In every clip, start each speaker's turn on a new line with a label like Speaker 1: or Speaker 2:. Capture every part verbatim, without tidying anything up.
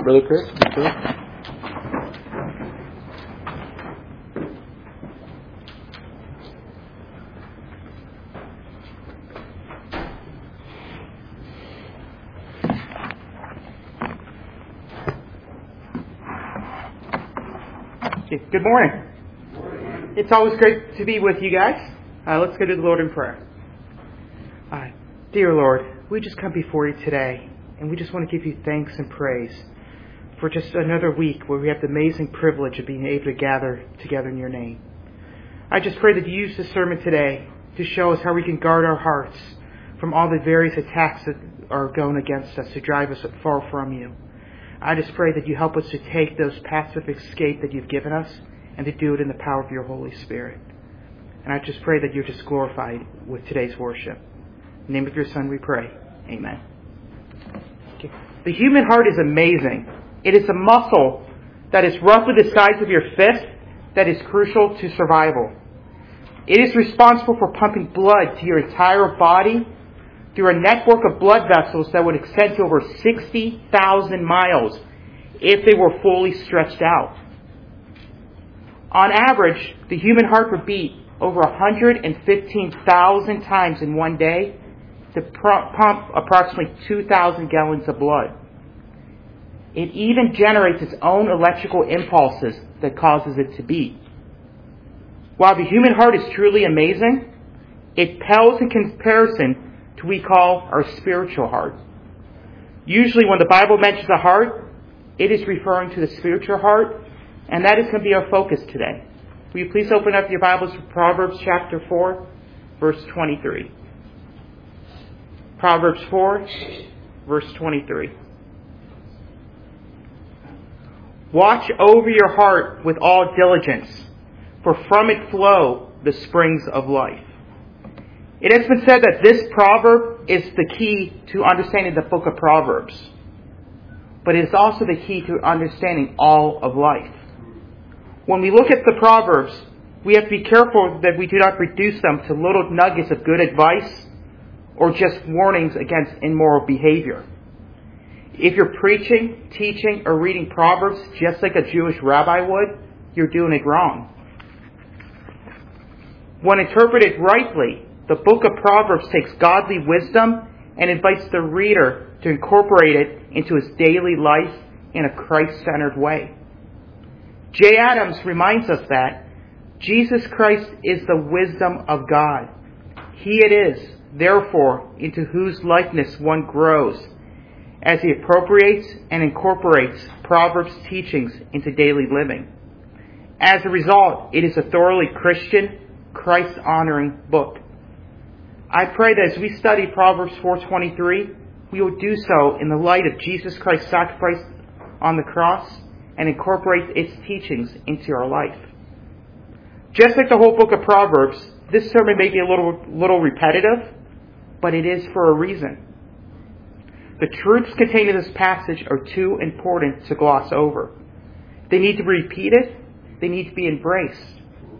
Speaker 1: Brother Chris? You sure?
Speaker 2: Good morning. It's always great to be with you guys. Uh, let's go to the Lord in prayer. Uh, dear Lord, we just come before you today, and we just want to give you thanks and praise for just another week where we have the amazing privilege of being able to gather together in your name. I just pray that you use this sermon today to show us how we can guard our hearts from all the various attacks that are going against us to drive us far from you. I just pray that you help us to take those paths of escape that you've given us and to do it in the power of your Holy Spirit. And I just pray that you're just glorified with today's worship. In the name of your Son we pray. Amen. Okay. The human heart is amazing. It is a muscle that is roughly the size of your fist that is crucial to survival. It is responsible for pumping blood to your entire body through a network of blood vessels that would extend to over sixty thousand miles if they were fully stretched out. On average, the human heart would beat over one hundred fifteen thousand times in one day to pump approximately two thousand gallons of blood. It even generates its own electrical impulses that causes it to beat. While the human heart is truly amazing, it pales in comparison to what we call our spiritual heart. Usually when the Bible mentions a heart, it is referring to the spiritual heart, and that is going to be our focus today. Will you please open up your Bibles to Proverbs chapter four, verse twenty-three. Proverbs four, verse twenty-three. Watch over your heart with all diligence, for from it flow the springs of life. It has been said that this proverb is the key to understanding the book of Proverbs, but it is also the key to understanding all of life. When we look at the Proverbs, we have to be careful that we do not reduce them to little nuggets of good advice or just warnings against immoral behavior. If you're preaching, teaching, or reading Proverbs just like a Jewish rabbi would, you're doing it wrong. When interpreted rightly, the book of Proverbs takes godly wisdom and invites the reader to incorporate it into his daily life in a Christ-centered way. Jay Adams reminds us that Jesus Christ is the wisdom of God. He it is, therefore, into whose likeness one grows as he appropriates and incorporates Proverbs teachings into daily living. As a result, it is a thoroughly Christian, Christ-honoring book. I pray that as we study Proverbs four twenty-three, we will do so in the light of Jesus Christ's sacrifice on the cross and incorporate its teachings into our life. Just like the whole book of Proverbs, this sermon may be a little, little repetitive, but it is for a reason. The truths contained in this passage are too important to gloss over. They need to be repeated. They need to be embraced.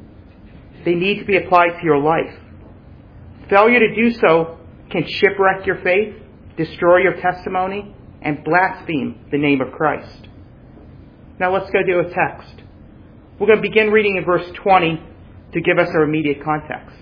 Speaker 2: They need to be applied to your life. Failure to do so can shipwreck your faith, destroy your testimony, and blaspheme the name of Christ. Now let's go to a text. We're going to begin reading in verse twenty to give us our immediate context.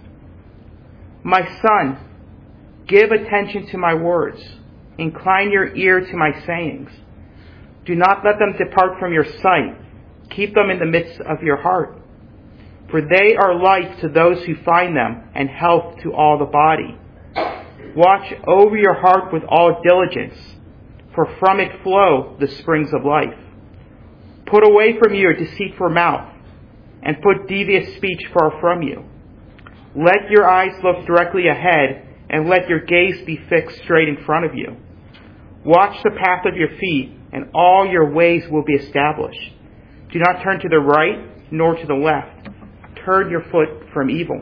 Speaker 2: My son, give attention to my words. Incline your ear to my sayings. Do not let them depart from your sight. Keep them in the midst of your heart. For they are life to those who find them, and health to all the body. Watch over your heart with all diligence, for from it flow the springs of life. Put away from you your deceitful mouth, and put devious speech far from you. Let your eyes look directly ahead, and let your gaze be fixed straight in front of you. Watch the path of your feet, and all your ways will be established. Do not turn to the right, nor to the left. Turn your foot from evil.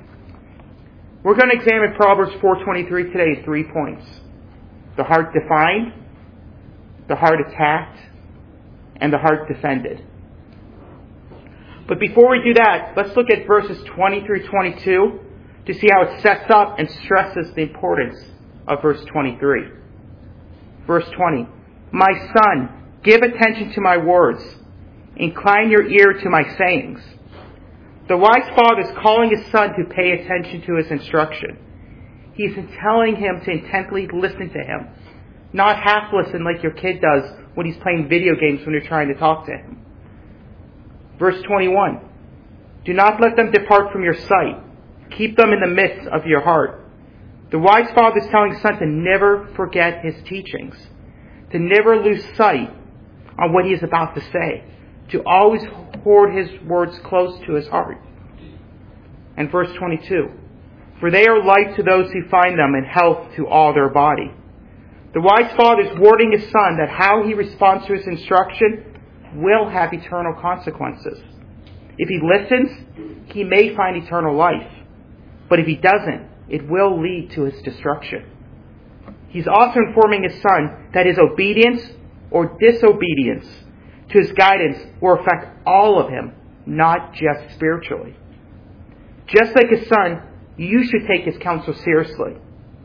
Speaker 2: We're going to examine Proverbs four twenty-three today in three points. The heart defined, the heart attacked, and the heart defended. But before we do that, let's look at verses twenty through twenty-two to see how it sets up and stresses the importance of verse twenty-three. Verse twenty, my son, Give attention to my words. Incline your ear to my sayings. The wise father is calling his son to pay attention to his instruction. He's telling him to intently listen to him, not half listen like your kid does when he's playing video games when you're trying to talk to him. Verse twenty-one, do not let them depart from your sight. Keep them in the midst of your heart. The wise father is telling his son to never forget his teachings, to never lose sight on what he is about to say, to always hoard his words close to his heart. And verse twenty-two, for they are life to those who find them and health to all their body. The wise father is warning his son that how he responds to his instruction will have eternal consequences. If he listens, he may find eternal life. But if he doesn't, it will lead to his destruction. He's also informing his son that his obedience or disobedience to his guidance will affect all of him, not just spiritually. Just like his son, you should take his counsel seriously.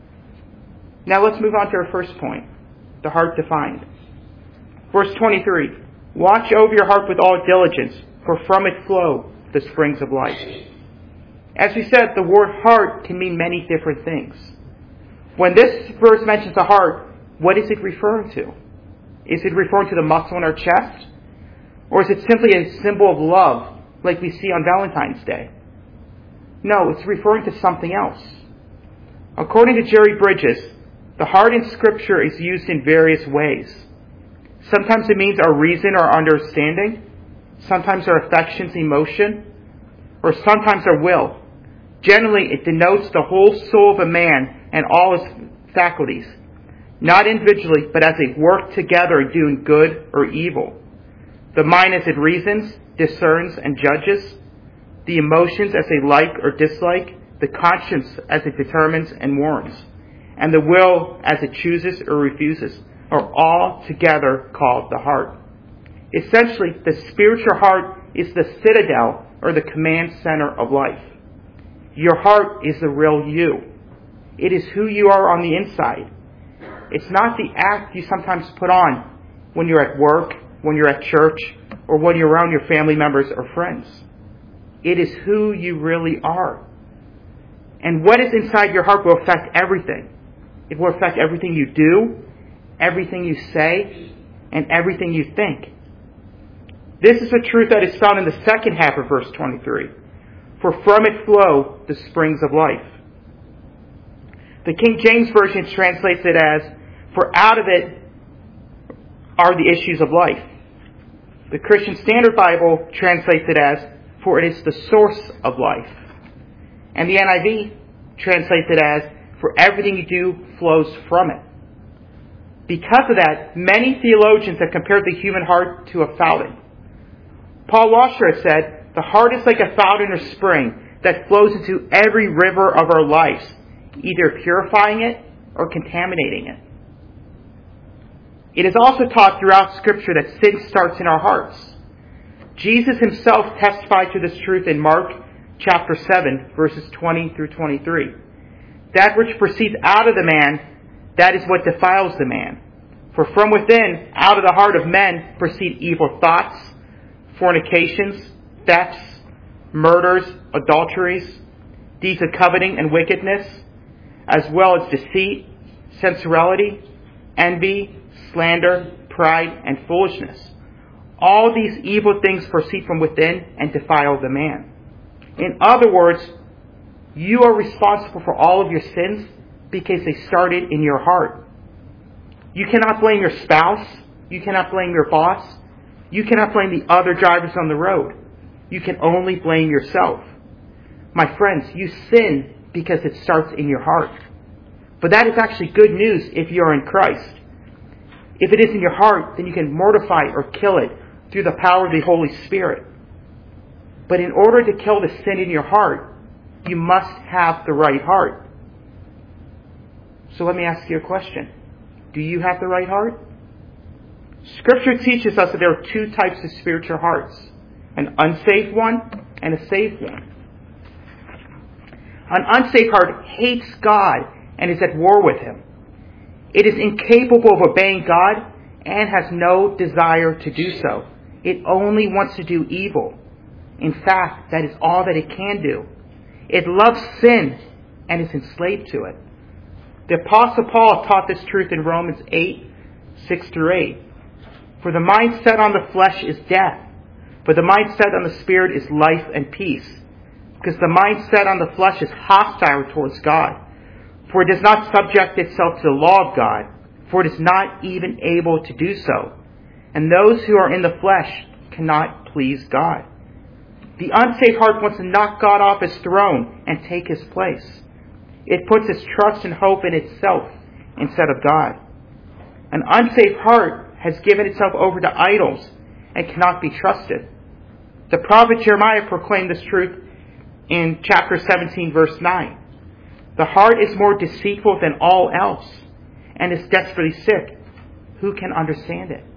Speaker 2: Now let's move on to our first point, the heart defined. Verse twenty-three, watch over your heart with all diligence, for from it flow the springs of life. As we said, the word heart can mean many different things. When this verse mentions the heart, what is it referring to? Is it referring to the muscle in our chest? Or is it simply a symbol of love, like we see on Valentine's Day? No, it's referring to something else. According to Jerry Bridges, the heart in Scripture is used in various ways. Sometimes it means our reason or understanding, sometimes our affections, emotion, or sometimes our will. Generally, it denotes the whole soul of a man and all his faculties, not individually, but as they work together in doing good or evil. The mind as it reasons, discerns, and judges. The emotions as they like or dislike. The conscience as it determines and warns. And the will as it chooses or refuses, are all together called the heart. Essentially, the spiritual heart is the citadel or the command center of life. Your heart is the real you. It is who you are on the inside. It's not the act you sometimes put on when you're at work, when you're at church, or when you're around your family members or friends. It is who you really are. And what is inside your heart will affect everything. It will affect everything you do, everything you say, and everything you think. This is a truth that is found in the second half of verse twenty-three. For from it flow the springs of life. The King James Version translates it as, for out of it are the issues of life. The Christian Standard Bible translates it as, for it is the source of life. And the N I V translates it as, for everything you do flows from it. Because of that, many theologians have compared the human heart to a fountain. Paul Washer has said, the heart is like a fountain or spring that flows into every river of our lives, either purifying it or contaminating it. It is also taught throughout Scripture that sin starts in our hearts. Jesus himself testified to this truth in Mark chapter seven, verses twenty through twenty-three. That which proceeds out of the man, that is what defiles the man. For from within, out of the heart of men, proceed evil thoughts, fornications, thefts, murders, adulteries, deeds of coveting and wickedness, as well as deceit, sensuality, envy, slander, pride, and foolishness. All these evil things proceed from within and defile the man. In other words, you are responsible for all of your sins because they started in your heart. You cannot blame your spouse. You cannot blame your boss. You cannot blame the other drivers on the road. You can only blame yourself. My friends, you sin because it starts in your heart. But that is actually good news if you are in Christ. If it is in your heart, then you can mortify or kill it through the power of the Holy Spirit. But in order to kill the sin in your heart, you must have the right heart. So let me ask you a question. Do you have the right heart? Scripture teaches us that there are two types of spiritual hearts. An unsaved one and a saved one. An unsaved heart hates God and is at war with Him. It is incapable of obeying God and has no desire to do so. It only wants to do evil. In fact, that is all that it can do. It loves sin and is enslaved to it. The Apostle Paul taught this truth in Romans eight, six through eight. For the mind set on the flesh is death, but the mind set on the Spirit is life and peace. Because the mind set on the flesh is hostile towards God. For it does not subject itself to the law of God, for it is not even able to do so. And those who are in the flesh cannot please God. The unsaved heart wants to knock God off his throne and take his place. It puts its trust and hope in itself instead of God. An unsaved heart has given itself over to idols and cannot be trusted. The prophet Jeremiah proclaimed this truth in chapter seventeen, verse nine. The heart is more deceitful than all else and is desperately sick. Who can understand it?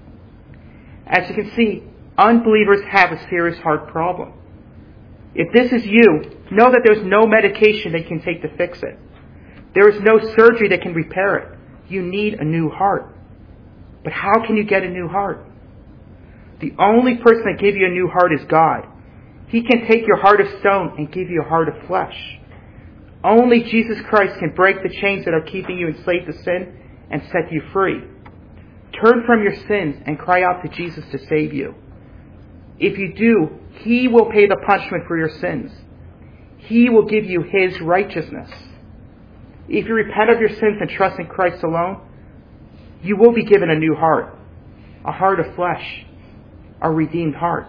Speaker 2: As you can see, unbelievers have a serious heart problem. If this is you, know that there's no medication that you can take to fix it. There is no surgery that can repair it. You need a new heart. But how can you get a new heart? The only person that can give you a new heart is God. He can take your heart of stone and give you a heart of flesh. Only Jesus Christ can break the chains that are keeping you enslaved to sin and set you free. Turn from your sins and cry out to Jesus to save you. If you do, He will pay the punishment for your sins. He will give you His righteousness. If you repent of your sins and trust in Christ alone, you will be given a new heart, a heart of flesh, a redeemed heart.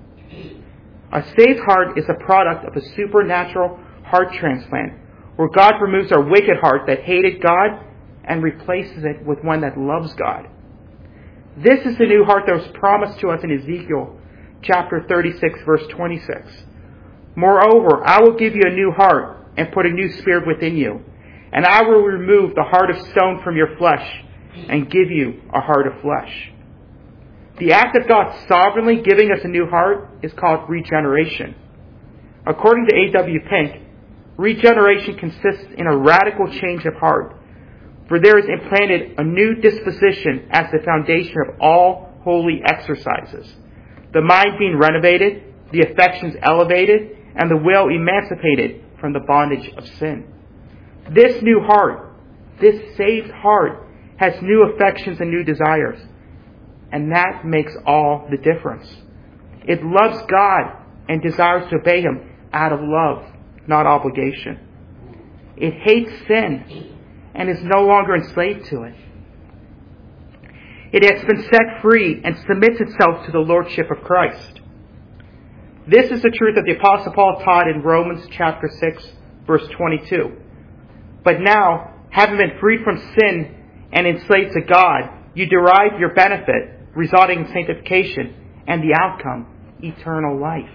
Speaker 2: A saved heart is a product of a supernatural heart transplant, where God removes our wicked heart that hated God and replaces it with one that loves God. This is the new heart that was promised to us in Ezekiel chapter thirty-six, verse twenty-six. Moreover, I will give you a new heart and put a new spirit within you, and I will remove the heart of stone from your flesh and give you a heart of flesh. The act of God sovereignly giving us a new heart is called regeneration. According to A W Pink, regeneration consists in a radical change of heart, for there is implanted a new disposition as the foundation of all holy exercises. The mind being renovated, the affections elevated, and the will emancipated from the bondage of sin. This new heart, this saved heart, has new affections and new desires. And that makes all the difference. It loves God and desires to obey Him out of love, not obligation. It hates sin and is no longer enslaved to it. It has been set free and submits itself to the Lordship of Christ. This is the truth that the Apostle Paul taught in Romans chapter six, verse twenty-two. But now, having been freed from sin and enslaved to God, you derive your benefit, resulting in sanctification, and the outcome, eternal life.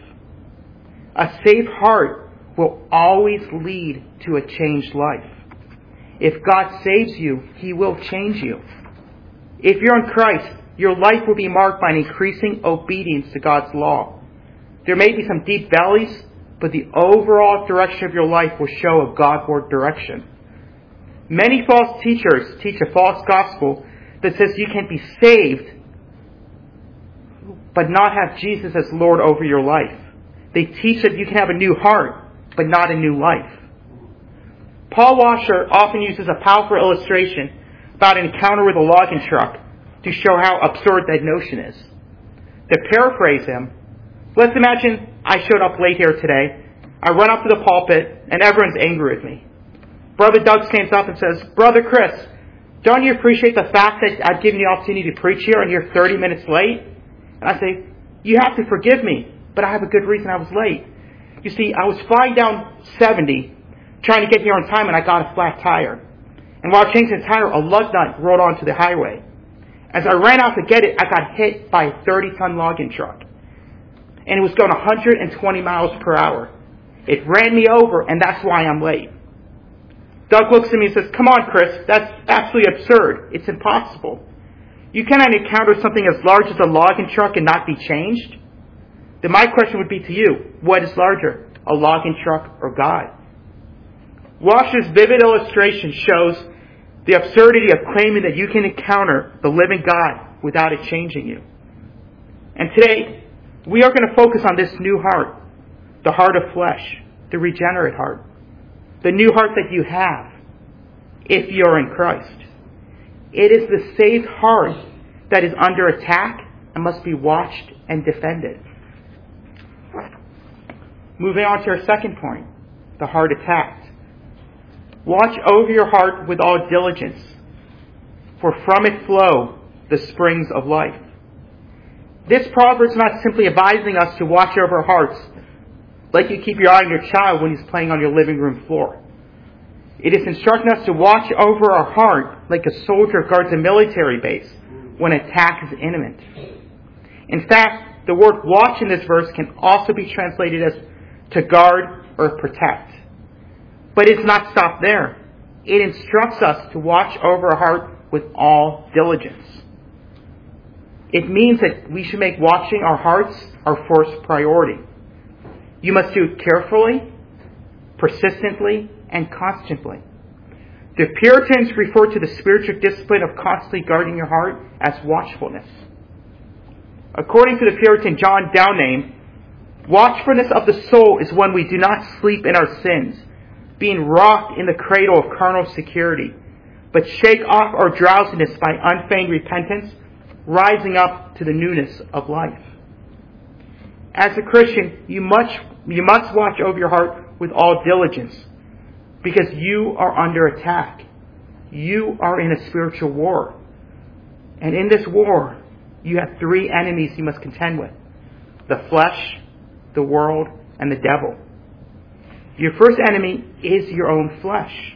Speaker 2: A saved heart will always lead to a changed life. If God saves you, He will change you. If you're in Christ, your life will be marked by an increasing obedience to God's law. There may be some deep valleys, but the overall direction of your life will show a Godward direction. Many false teachers teach a false gospel that says you can be saved but not have Jesus as Lord over your life. They teach that you can have a new heart, but not a new life. Paul Washer often uses a powerful illustration about an encounter with a logging truck to show how absurd that notion is. To paraphrase him, let's imagine I showed up late here today. I run up to the pulpit and everyone's angry with me. Brother Doug stands up and says, "Brother Chris, don't you appreciate the fact that I've given you the opportunity to preach here and you're thirty minutes late?" And I say, "You have to forgive me, but I have a good reason I was late. You see, I was flying down seventy, trying to get here on time, and I got a flat tire. And while changing the tire, a lug nut rolled onto the highway. As I ran out to get it, I got hit by a thirty-ton logging truck. And it was going one hundred twenty miles per hour. It ran me over, and that's why I'm late." Doug looks at me and says, "Come on, Chris, that's absolutely absurd. It's impossible. You cannot encounter something as large as a logging truck and not be changed." Then my question would be to you, what is larger, a logging truck or God? Washer's vivid illustration shows The absurdity of claiming that you can encounter the living God without it changing you. And today, we are going to focus on this new heart, the heart of flesh, the regenerate heart, the new heart that you have if you're in Christ. It is the saved heart that is under attack and must be watched and defended. Moving on to our second point, the heart attacked. Watch over your heart with all diligence, for from it flow the springs of life. This proverb is not simply advising us to watch over our hearts like you keep your eye on your child when he's playing on your living room floor. It is instructing us to watch over our heart like a soldier guards a military base when attack is imminent. In fact, the word watch in this verse can also be translated as to guard or protect. But it's not stopped there. It instructs us to watch over our heart with all diligence. It means that we should make watching our hearts our first priority. You must do it carefully, persistently, and constantly. The Puritans refer to the spiritual discipline of constantly guarding your heart as watchfulness. According to the Puritan John Downey, watchfulness of the soul is when we do not sleep in our sins, being rocked in the cradle of carnal security, but shake off our drowsiness by unfeigned repentance, rising up to the newness of life. As a Christian, you must, you must watch over your heart with all diligence, because you are under attack. You are in a spiritual war. And in this war, you have three enemies you must contend with: the flesh, the world, and the devil. Your first enemy is your own flesh.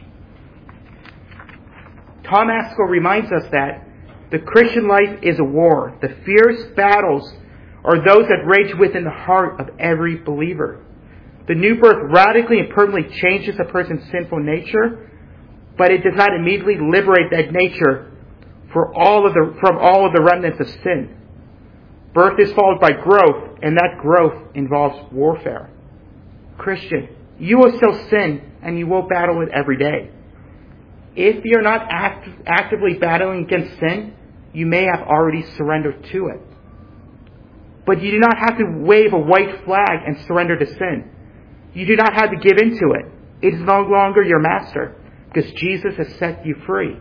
Speaker 2: Tom Ascol reminds us that the Christian life is a war. The fierce battles are those that rage within the heart of every believer. The new birth radically and permanently changes a person's sinful nature, but it does not immediately liberate that nature for all of the, from all of the remnants of sin. Birth is followed by growth, and that growth involves warfare. Christian, you will still sin, and you will battle it every day. If you're not act, actively battling against sin, you may have already surrendered to it. But you do not have to wave a white flag and surrender to sin. You do not have to give in to it. It is no longer your master, because Jesus has set you free.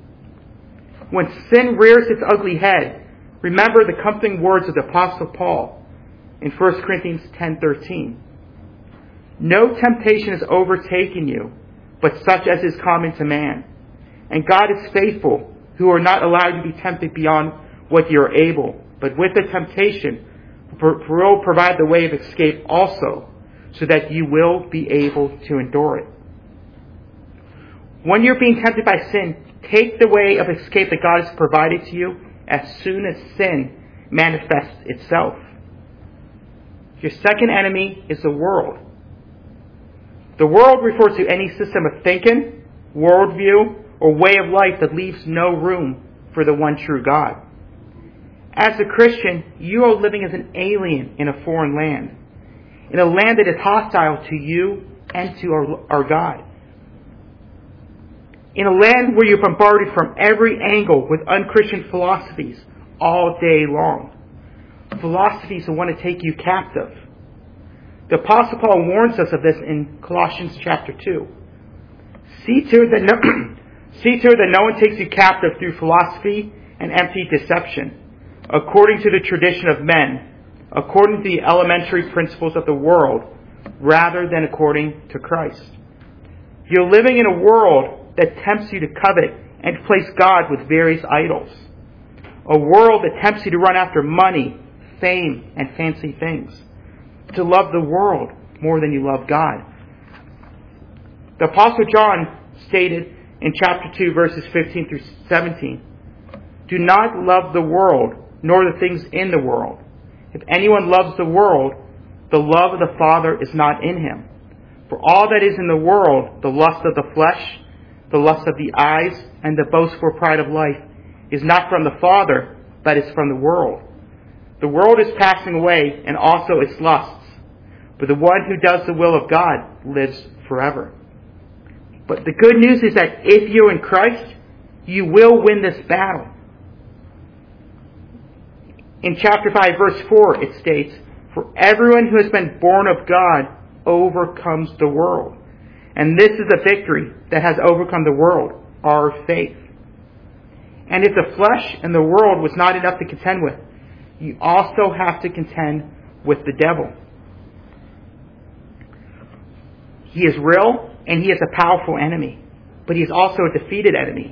Speaker 2: When sin rears its ugly head, remember the comforting words of the Apostle Paul in First Corinthians ten thirteen. No temptation has overtaken you, but such as is common to man. And God is faithful, who are not allowed to be tempted beyond what you are able, but with the temptation will provide the way of escape also, so that you will be able to endure it. When you're being tempted by sin, take the way of escape that God has provided to you as soon as sin manifests itself. Your second enemy is the world. The world refers to any system of thinking, worldview, or way of life that leaves no room for the one true God. As a Christian, you are living as an alien in a foreign land, in a land that is hostile to you and to our, our God. In a land where you're bombarded from every angle with unchristian philosophies all day long. Philosophies that want to take you captive. The Apostle Paul warns us of this in Colossians chapter two. See to it that no, see to it that no one takes you captive through philosophy and empty deception, according to the tradition of men, according to the elementary principles of the world, rather than according to Christ. You're living in a world that tempts you to covet and to place God with various idols. A world that tempts you to run after money, fame, and fancy things. To love the world more than you love God. The Apostle John stated in chapter two, verses fifteen through seventeen, "Do not love the world, nor the things in the world. If anyone loves the world, the love of the Father is not in him. For all that is in the world, the lust of the flesh, the lust of the eyes, and the boastful pride of life, is not from the Father, but is from the world. The world is passing away, and also its lusts. But the one who does the will of God lives forever." But the good news is that if you're in Christ, You will win this battle. In chapter five, verse four, it states, "For everyone who has been born of God overcomes the world. And this is the victory that has overcome the world, our faith." And if the flesh and the world was not enough to contend with, you also have to contend with the devil. He is real and he is a powerful enemy, but he is also a defeated enemy.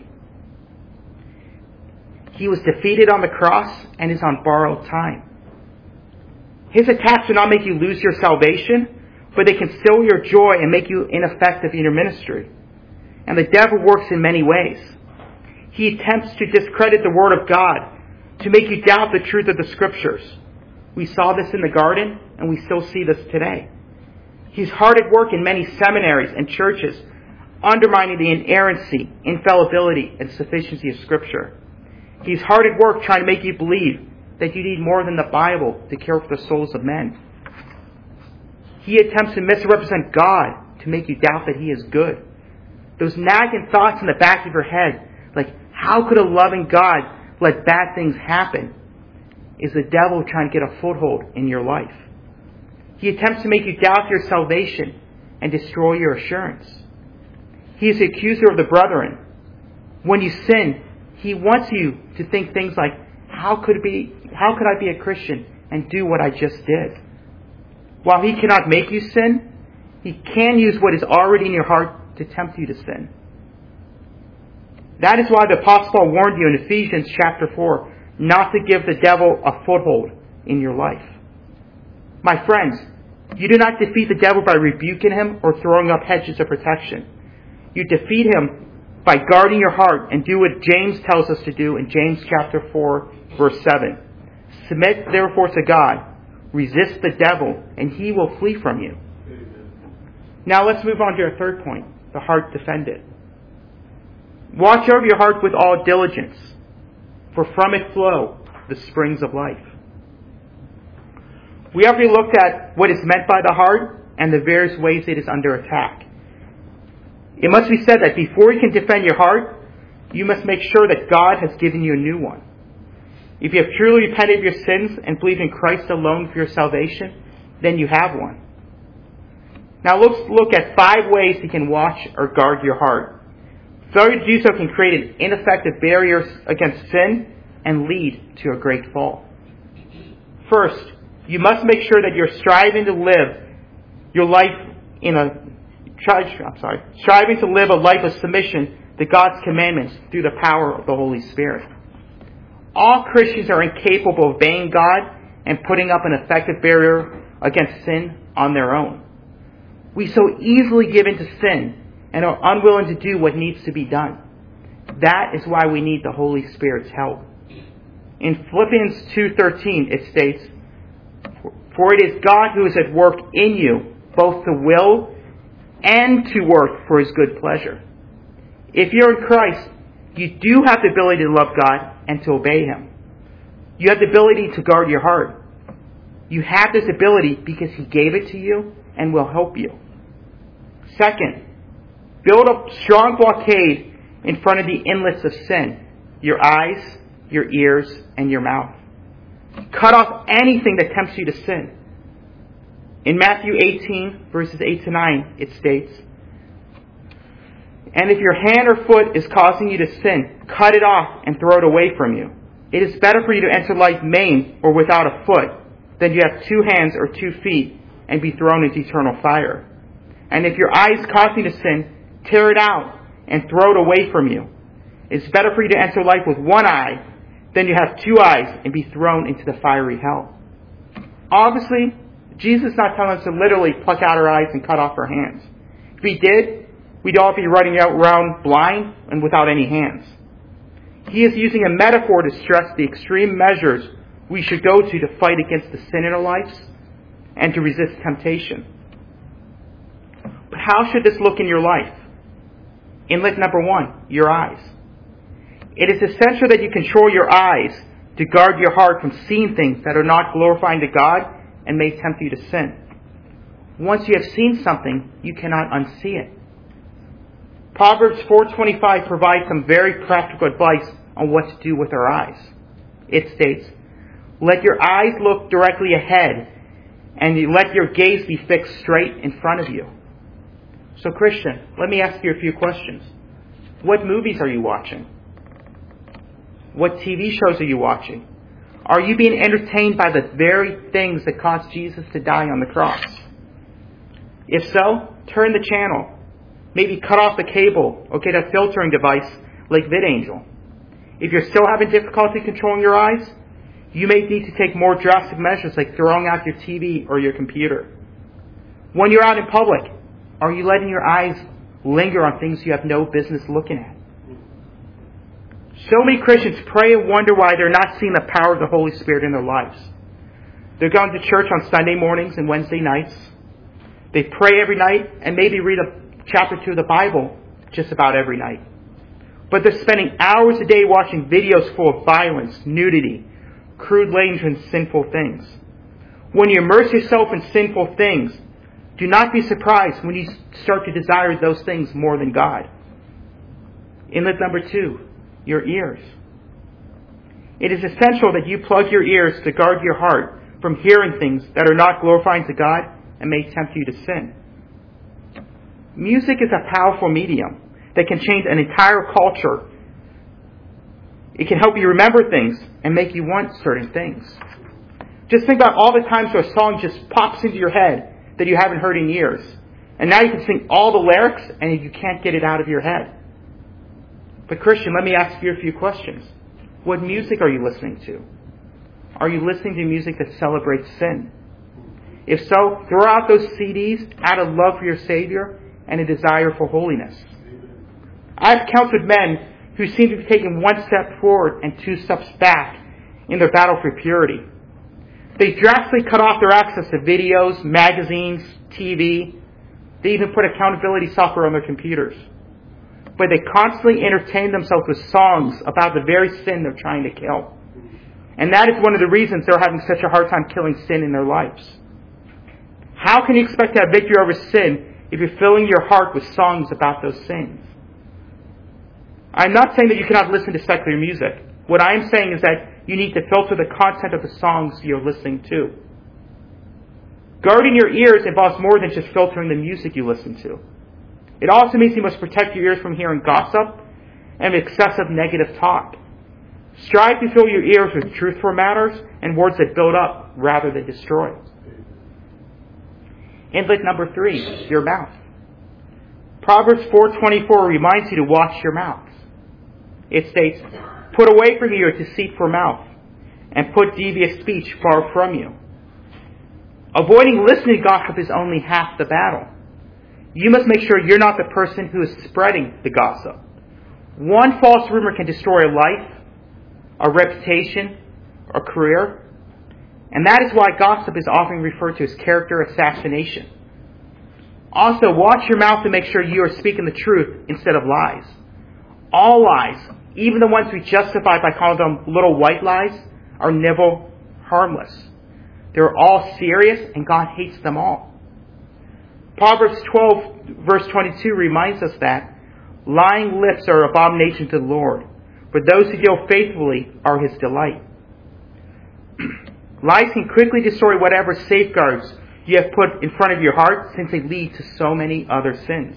Speaker 2: He was defeated on the cross and is on borrowed time. His attacks do not make you lose your salvation, but they can steal your joy and make you ineffective in your ministry. And the devil works in many ways. He attempts to discredit the Word of God, to make you doubt the truth of the Scriptures. We saw this in the garden, and we still see this today. He's hard at work in many seminaries and churches, undermining the inerrancy, infallibility, and sufficiency of Scripture. He's hard at work trying to make you believe that you need more than the Bible to care for the souls of men. He attempts to misrepresent God to make you doubt that He is good. Those nagging thoughts in the back of your head, like, how could a loving God let bad things happen, is the devil trying to get a foothold in your life. He attempts to make you doubt your salvation and destroy your assurance. He is the accuser of the brethren. When you sin, he wants you to think things like, how could it be, how could I be a Christian and do what I just did? While he cannot make you sin, he can use what is already in your heart to tempt you to sin. That is why the Apostle Paul warned you in Ephesians chapter four not to give the devil a foothold in your life. My friends, you do not defeat the devil by rebuking him or throwing up hedges of protection. You defeat him by guarding your heart and do what James tells us to do in James chapter four, verse seven. Submit therefore to God. Resist the devil, and he will flee from you. Now let's move on to our third point, the heart defended. Watch over your heart with all diligence, for from it flow the springs of life. We already looked at what is meant by the heart and the various ways it is under attack. It must be said that before you can defend your heart, you must make sure that God has given you a new one. If you have truly repented of your sins and believe in Christ alone for your salvation, then you have one. Now let's look at five ways you can watch or guard your heart. Failure to do so can create an ineffective barrier against sin and lead to a great fall. First, you must make sure that you're striving to live your life in a try, I'm sorry, striving to live a life of submission to God's commandments through the power of the Holy Spirit. All Christians are incapable of obeying God and putting up an effective barrier against sin on their own. We so easily give in to sin and are unwilling to do what needs to be done. That is why we need the Holy Spirit's help. In Philippians two thirteen it states, "For it is God who is at work in you, both to will and to work for His good pleasure." If you're in Christ, you do have the ability to love God and to obey Him. You have the ability to guard your heart. You have this ability because He gave it to you and will help you. Second, build a strong blockade in front of the inlets of sin, your eyes, your ears, and your mouth. Cut off anything that tempts you to sin. In Matthew eighteen, verses eight to nine, it states, "And if your hand or foot is causing you to sin, cut it off and throw it away from you. It is better for you to enter life maimed or without a foot than to have two hands or two feet and be thrown into eternal fire. And if your eye is causing you to sin, tear it out and throw it away from you. It is better for you to enter life with one eye than to have two eyes and be thrown into the fiery hell." Obviously, Jesus is not telling us to literally pluck out our eyes and cut off our hands. If He did, we'd all be running around blind and without any hands. He is using a metaphor to stress the extreme measures we should go to to fight against the sin in our lives and to resist temptation. But how should this look in your life? Inlet number one, your eyes. It is essential that you control your eyes to guard your heart from seeing things that are not glorifying to God and may tempt you to sin. Once you have seen something, you cannot unsee it. Proverbs four twenty-five provides some very practical advice on what to do with our eyes. It states, "Let your eyes look directly ahead, and let your gaze be fixed straight in front of you." So Christian, let me ask you a few questions. What movies are you watching? What T V shows are you watching? Are you being entertained by the very things that caused Jesus to die on the cross? If so, turn the channel. Maybe cut off the cable or get a filtering device like VidAngel. If you're still having difficulty controlling your eyes, you may need to take more drastic measures like throwing out your T V or your computer. When you're out in public, are you letting your eyes linger on things you have no business looking at? So many Christians pray and wonder why they're not seeing the power of the Holy Spirit in their lives. They're going to church on Sunday mornings and Wednesday nights. They pray every night and maybe read a chapter two of the Bible just about every night. But they're spending hours a day watching videos full of violence, nudity, crude language, and sinful things. When you immerse yourself in sinful things, do not be surprised when you start to desire those things more than God. Inlet number two, your ears. It is essential that you plug your ears to guard your heart from hearing things that are not glorifying to God and may tempt you to sin. Music is a powerful medium that can change an entire culture. It can help you remember things and make you want certain things. Just think about all the times where a song just pops into your head that you haven't heard in years. And now you can sing all the lyrics and you can't get it out of your head. But Christian, let me ask you a few questions. What music are you listening to? Are you listening to music that celebrates sin? If so, throw out those C Ds out of love for your Savior and a desire for holiness. I've counseled men who seem to be taking one step forward and two steps back in their battle for purity. They drastically cut off their access to videos, magazines, T V. They even put accountability software on their computers. But they constantly entertain themselves with songs about the very sin they're trying to kill. And that is one of the reasons they're having such a hard time killing sin in their lives. How can you expect to have victory over sin if you're filling your heart with songs about those sins? I'm not saying that you cannot listen to secular music. What I am saying is that you need to filter the content of the songs you're listening to. Guarding your ears involves more than just filtering the music you listen to. It also means you must protect your ears from hearing gossip and excessive negative talk. Strive to fill your ears with truthful matters and words that build up rather than destroy. Inlet number three, your mouth. Proverbs four twenty-four reminds you to watch your mouth. It states, "Put away from you your deceitful mouth, and put devious speech far from you." Avoiding listening to gossip is only half the battle. You must make sure you're not the person who is spreading the gossip. One false rumor can destroy a life, a reputation, a career. And that is why gossip is often referred to as character assassination. Also, watch your mouth to make sure you are speaking the truth instead of lies. All lies, even the ones we justify by calling them little white lies, are never harmless. They're all serious, and God hates them all. Proverbs twelve, verse twenty-two reminds us that lying lips are abomination to the Lord, but those who deal faithfully are His delight. Lies can quickly destroy whatever safeguards you have put in front of your heart, since they lead to so many other sins.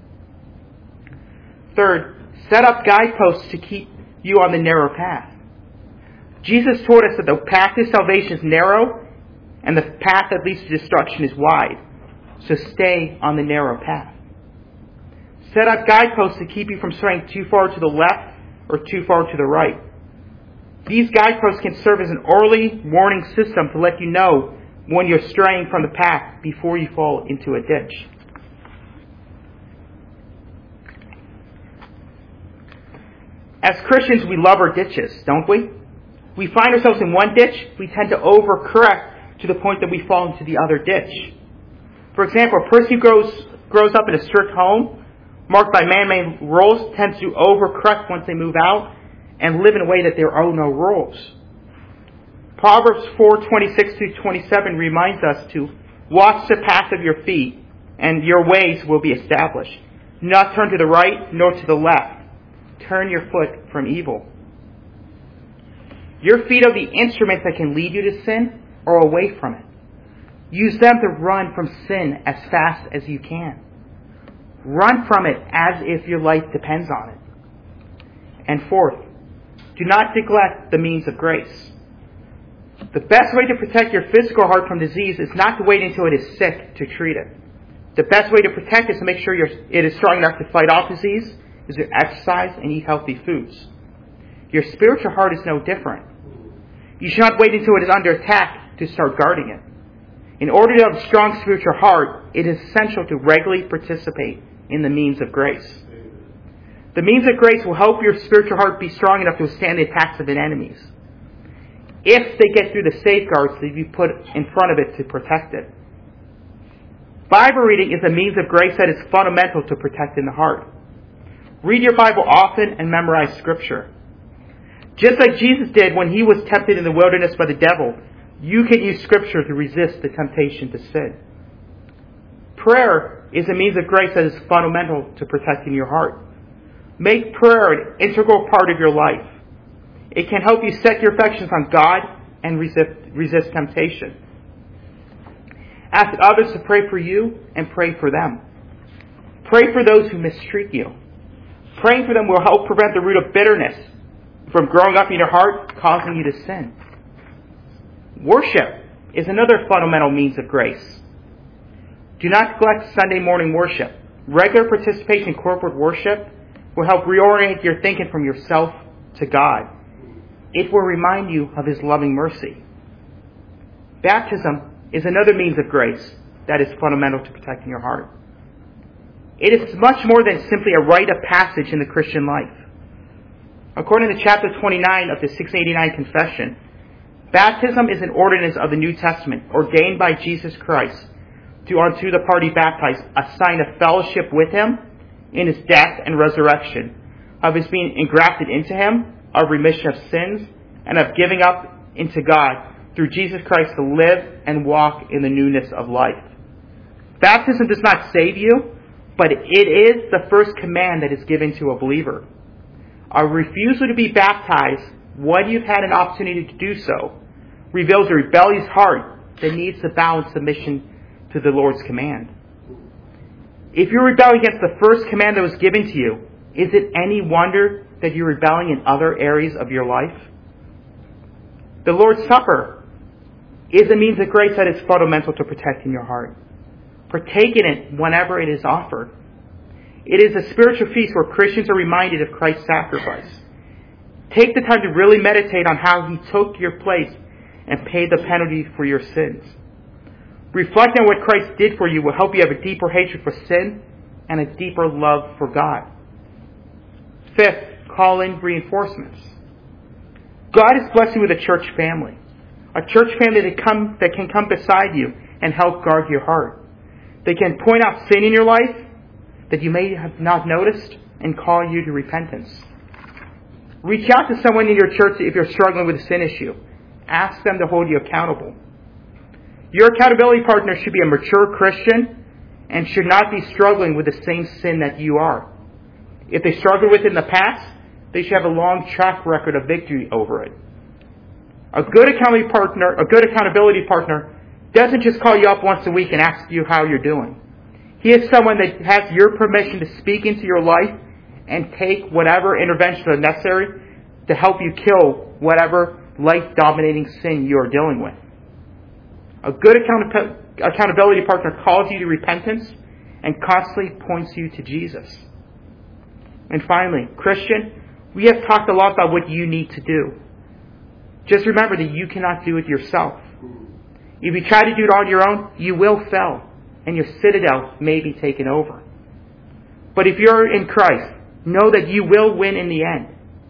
Speaker 2: Third, set up guideposts to keep you on the narrow path. Jesus told us that the path to salvation is narrow and the path that leads to destruction is wide. So stay on the narrow path. Set up guideposts to keep you from straying too far to the left or too far to the right. These guideposts can serve as an early warning system to let you know when you're straying from the path before you fall into a ditch. As Christians, we love our ditches, don't we? We find ourselves in one ditch, we tend to overcorrect to the point that we fall into the other ditch. For example, a person who grows, grows up in a strict home, marked by man-made rules, tends to overcorrect once they move out and live in a way that there are no rules. Proverbs four twenty-six through twenty-seven reminds us to watch the path of your feet, and your ways will be established. Do not turn to the right nor to the left. Turn your foot from evil. Your feet are the instruments that can lead you to sin or away from it. Use them to run from sin as fast as you can. Run from it as if your life depends on it. And fourth, do not neglect the means of grace. The best way to protect your physical heart from disease is not to wait until it is sick to treat it. The best way to protect it is to make sure you're, it is strong enough to fight off disease, is to exercise and eat healthy foods. Your spiritual heart is no different. You should not wait until it is under attack to start guarding it. In order to have a strong spiritual heart, it is essential to regularly participate in the means of grace. The means of grace will help your spiritual heart be strong enough to withstand the attacks of its enemies, if they get through the safeguards that you put in front of it to protect it. Bible reading is a means of grace that is fundamental to protecting the heart. Read your Bible often and memorize Scripture. Just like Jesus did when he was tempted in the wilderness by the devil, you can use Scripture to resist the temptation to sin. Prayer is a means of grace that is fundamental to protecting your heart. Make prayer an integral part of your life. It can help you set your affections on God and resist, resist temptation. Ask others to pray for you and pray for them. Pray for those who mistreat you. Praying for them will help prevent the root of bitterness from growing up in your heart, causing you to sin. Worship is another fundamental means of grace. Do not neglect Sunday morning worship. Regular participation in corporate worship will help reorient your thinking from yourself to God. It will remind you of His loving mercy. Baptism is another means of grace that is fundamental to protecting your heart. It is much more than simply a rite of passage in the Christian life. According to chapter twenty-nine of the six eighty-nine Confession, baptism is an ordinance of the New Testament ordained by Jesus Christ to unto the party baptized a sign of fellowship with Him in His death and resurrection, of His being engrafted into Him, of remission of sins, and of giving up into God through Jesus Christ to live and walk in the newness of life. Baptism does not save you, but it is the first command that is given to a believer. A refusal to be baptized when you've had an opportunity to do so reveals a rebellious heart that needs to bow in submission to the Lord's command. If you're rebelling against the first command that was given to you, is it any wonder that you're rebelling in other areas of your life? The Lord's Supper is a means of grace that is fundamental to protecting your heart. Partake in it whenever it is offered. It is a spiritual feast where Christians are reminded of Christ's sacrifice. Take the time to really meditate on how He took your place and paid the penalty for your sins. Reflecting on what Christ did for you will help you have a deeper hatred for sin and a deeper love for God. Fifth, call in reinforcements. God is blessing you with a church family. A church family that, come, that can come beside you and help guard your heart. They can point out sin in your life that you may have not noticed and call you to repentance. Reach out to someone in your church if you're struggling with a sin issue. Ask them to hold you accountable. Your accountability partner should be a mature Christian and should not be struggling with the same sin that you are. If they struggled with it in the past, they should have a long track record of victory over it. A good accountability partner, a good accountability partner doesn't just call you up once a week and ask you how you're doing. He is someone that has your permission to speak into your life and take whatever interventions are necessary to help you kill whatever life-dominating sin you are dealing with. A good account- accountability partner calls you to repentance and constantly points you to Jesus. And finally, Christian, we have talked a lot about what you need to do. Just remember that you cannot do it yourself. If you try to do it on your own, you will fail, and your citadel may be taken over. But if you're in Christ, know that you will win in the end.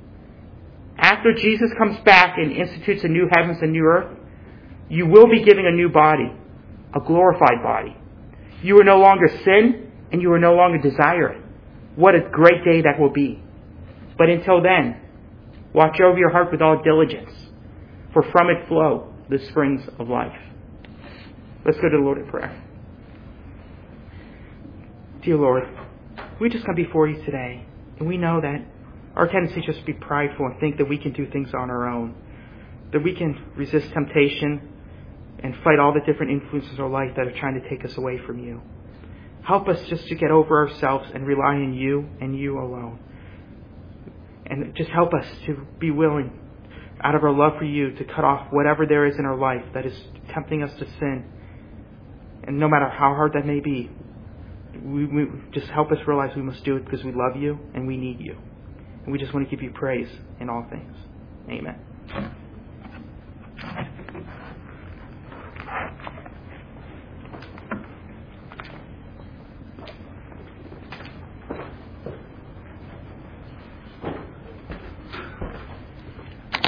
Speaker 2: After Jesus comes back and institutes a new heavens and new earth, you will be given a new body, a glorified body. You will no longer sin, and you will no longer desire it. What a great day that will be. But until then, watch over your heart with all diligence, for from it flow the springs of life. Let's go to the Lord in prayer. Dear Lord, We just come before you today, and we know that our tendency is just to be prideful and think that we can do things on our own, that we can resist temptation and fight all the different influences of our life that are trying to take us away from you. Help us just to get over ourselves and rely on you and you alone. And just help us to be willing, out of our love for you, to cut off whatever there is in our life that is tempting us to sin. And no matter how hard that may be, we, we just help us realize we must do it because we love you and we need you. And we just want to give you praise in all things. Amen.